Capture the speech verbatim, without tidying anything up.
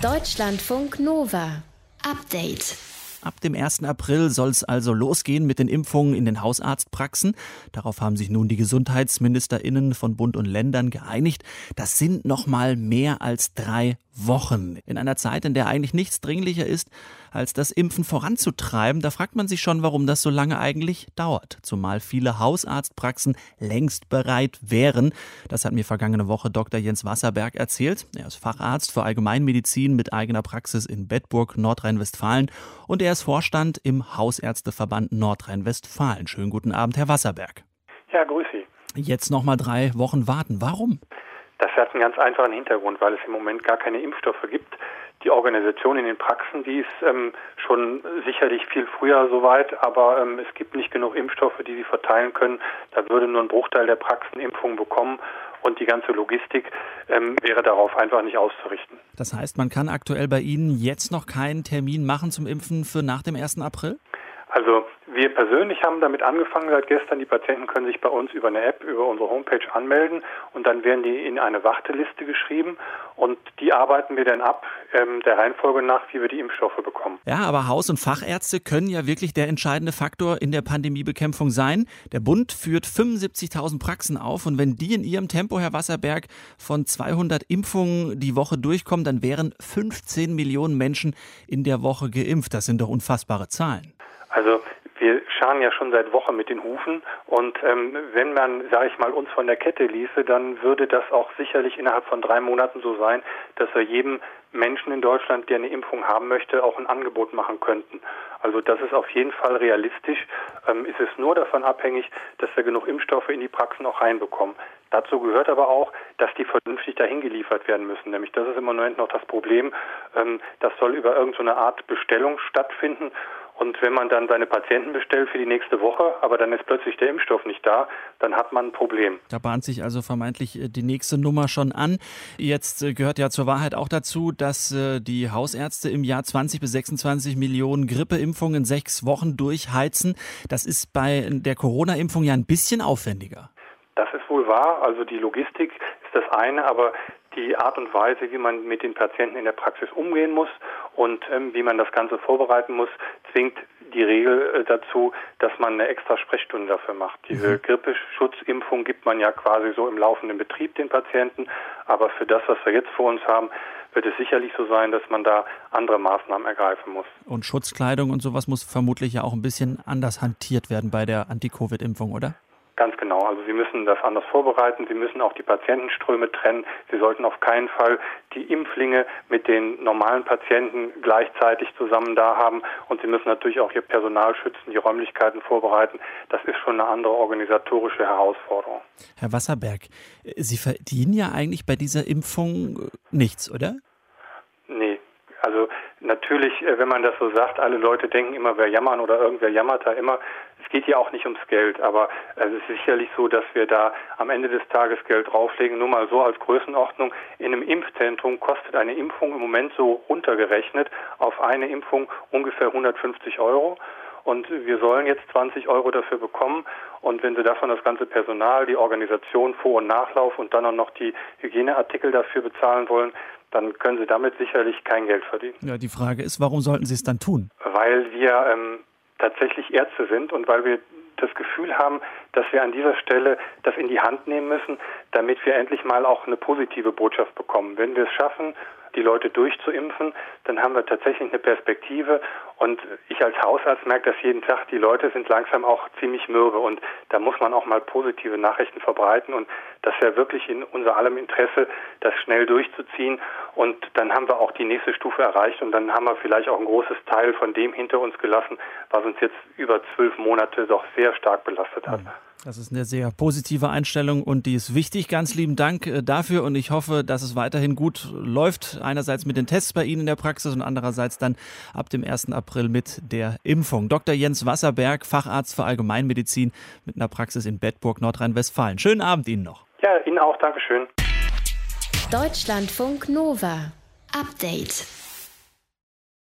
Deutschlandfunk Nova. Update. Ab dem ersten April soll es also losgehen mit den Impfungen in den Hausarztpraxen. Darauf haben sich nun die GesundheitsministerInnen von Bund und Ländern geeinigt. Das sind noch mal mehr als drei Wochen. In einer Zeit, in der eigentlich nichts dringlicher ist, als das Impfen voranzutreiben. Da fragt man sich schon, warum das so lange eigentlich dauert. Zumal viele Hausarztpraxen längst bereit wären. Das hat mir vergangene Woche Doktor Jens Wasserberg erzählt. Er ist Facharzt für Allgemeinmedizin mit eigener Praxis in Bedburg, Nordrhein-Westfalen. Und er ist Vorstand im Hausärzteverband Nordrhein-Westfalen. Schönen guten Abend, Herr Wasserberg. Ja, grüß Sie. Jetzt noch mal drei Wochen warten. Warum? Das hat einen ganz einfachen Hintergrund, weil es im Moment gar keine Impfstoffe gibt. Die Organisation in den Praxen, die ist ähm, schon sicherlich viel früher soweit, aber ähm, es gibt nicht genug Impfstoffe, die sie verteilen können. Da würde nur ein Bruchteil der Praxen Impfungen bekommen und die ganze Logistik ähm, wäre darauf einfach nicht auszurichten. Das heißt, man kann aktuell bei Ihnen jetzt noch keinen Termin machen zum Impfen für nach dem ersten April? Also wir persönlich haben damit angefangen seit gestern. Die Patienten können sich bei uns über eine App, über unsere Homepage anmelden und dann werden die in eine Warteliste geschrieben und die arbeiten wir dann ab, ähm, der Reihenfolge nach, wie wir die Impfstoffe bekommen. Ja, aber Haus- und Fachärzte können ja wirklich der entscheidende Faktor in der Pandemiebekämpfung sein. Der Bund führt fünfundsiebzigtausend Praxen auf und wenn die in ihrem Tempo, Herr Wasserberg, von zweihundert Impfungen die Woche durchkommen, dann wären fünfzehn Millionen Menschen in der Woche geimpft. Das sind doch unfassbare Zahlen. Also wir scharen ja schon seit Wochen mit den Hufen und ähm, wenn man, sage ich mal, uns von der Kette ließe, dann würde das auch sicherlich innerhalb von drei Monaten so sein, dass wir jedem Menschen in Deutschland, der eine Impfung haben möchte, auch ein Angebot machen könnten. Also das ist auf jeden Fall realistisch. Ähm, ist es nur davon abhängig, dass wir genug Impfstoffe in die Praxen auch reinbekommen. Dazu gehört aber auch, dass die vernünftig dahin geliefert werden müssen. Nämlich das ist im Moment noch das Problem. Ähm, das soll über irgendeine Art Bestellung stattfinden. Und wenn man dann seine Patienten bestellt für die nächste Woche, aber dann ist plötzlich der Impfstoff nicht da, dann hat man ein Problem. Da bahnt sich also vermeintlich die nächste Nummer schon an. Jetzt gehört ja zur Wahrheit auch dazu, dass die Hausärzte im Jahr zwanzig bis sechsundzwanzig Millionen Grippeimpfungen in sechs Wochen durchheizen. Das ist bei der Corona-Impfung ja ein bisschen aufwendiger. Das ist wohl wahr. Also die Logistik ist das eine, aber die Art und Weise, wie man mit den Patienten in der Praxis umgehen muss und ähm, wie man das Ganze vorbereiten muss, zwingt die Regel äh, dazu, dass man eine extra Sprechstunde dafür macht. Diese mhm. Grippeschutzimpfung gibt man ja quasi so im laufenden Betrieb den Patienten, aber für das, was wir jetzt vor uns haben, wird es sicherlich so sein, dass man da andere Maßnahmen ergreifen muss. Und Schutzkleidung und sowas muss vermutlich ja auch ein bisschen anders hantiert werden bei der Anti-Covid-Impfung, oder? Ganz genau. Also Sie müssen das anders vorbereiten. Sie müssen auch die Patientenströme trennen. Sie sollten auf keinen Fall die Impflinge mit den normalen Patienten gleichzeitig zusammen da haben. Und Sie müssen natürlich auch Ihr Personal schützen, die Räumlichkeiten vorbereiten. Das ist schon eine andere organisatorische Herausforderung. Herr Wasserberg, Sie verdienen ja eigentlich bei dieser Impfung nichts, oder? Nee. Also natürlich, wenn man das so sagt, alle Leute denken immer, wir jammern oder irgendwer jammert da immer. Es geht ja auch nicht ums Geld, aber es ist sicherlich so, dass wir da am Ende des Tages Geld drauflegen. Nur mal so als Größenordnung, in einem Impfzentrum kostet eine Impfung im Moment so runtergerechnet auf eine Impfung ungefähr hundertfünfzig Euro. Und wir sollen jetzt zwanzig Euro dafür bekommen. Und wenn Sie davon das ganze Personal, die Organisation, Vor- und Nachlauf und dann auch noch die Hygieneartikel dafür bezahlen wollen, dann können Sie damit sicherlich kein Geld verdienen. Ja, die Frage ist, warum sollten Sie es dann tun? Weil wir ähm, tatsächlich Ärzte sind und weil wir das Gefühl haben, dass wir an dieser Stelle das in die Hand nehmen müssen, damit wir endlich mal auch eine positive Botschaft bekommen. Wenn wir es schaffen, die Leute durchzuimpfen, dann haben wir tatsächlich eine Perspektive. Und ich als Hausarzt merke das jeden Tag, die Leute sind langsam auch ziemlich mürbe und da muss man auch mal positive Nachrichten verbreiten und das wäre wirklich in unser allem Interesse, das schnell durchzuziehen und dann haben wir auch die nächste Stufe erreicht und dann haben wir vielleicht auch ein großes Teil von dem hinter uns gelassen, was uns jetzt über zwölf Monate doch sehr stark belastet hat. Das ist eine sehr positive Einstellung und die ist wichtig. Ganz lieben Dank dafür und ich hoffe, dass es weiterhin gut läuft. Einerseits mit den Tests bei Ihnen in der Praxis und andererseits dann ab dem ersten April mit der Impfung. Doktor Jens Wasserberg, Facharzt für Allgemeinmedizin mit einer Praxis in Bedburg, Nordrhein-Westfalen. Schönen Abend Ihnen noch. Ja, Ihnen auch. Dankeschön. Deutschlandfunk Nova. Update.